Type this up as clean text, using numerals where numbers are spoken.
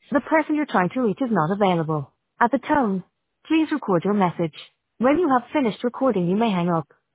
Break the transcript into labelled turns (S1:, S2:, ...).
S1: The person you're trying to reach is not available. At the tone, please record your message. When you have finished recording, you may hang up.